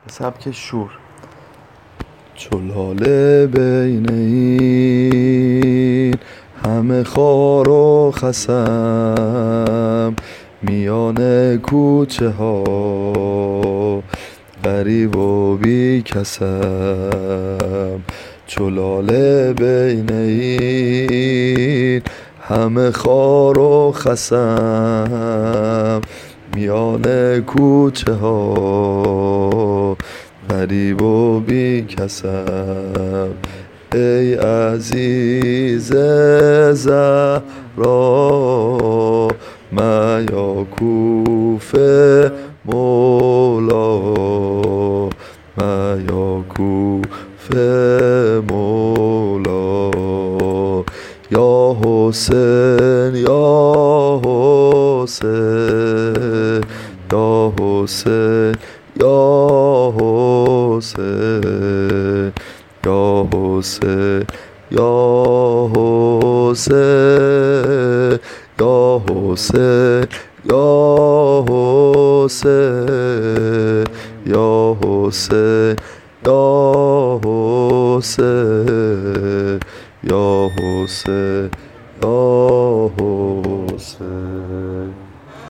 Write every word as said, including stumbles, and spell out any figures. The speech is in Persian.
سبک شور. چو لاله بین این همه خار و خسم، میان کوچه ها غریب و بی کسم. چو لاله بین این همه خار و خسم، میان کوچه ها غریب و بی کسم. ای عزیز زهرا میاکوف مولا، میاکوف مولا. یا حسین یا حسین یا حسین یا حسین یا حسین یا حسین یا حسین یا حسین یا حسین یا حسین یا حسین یا حسین.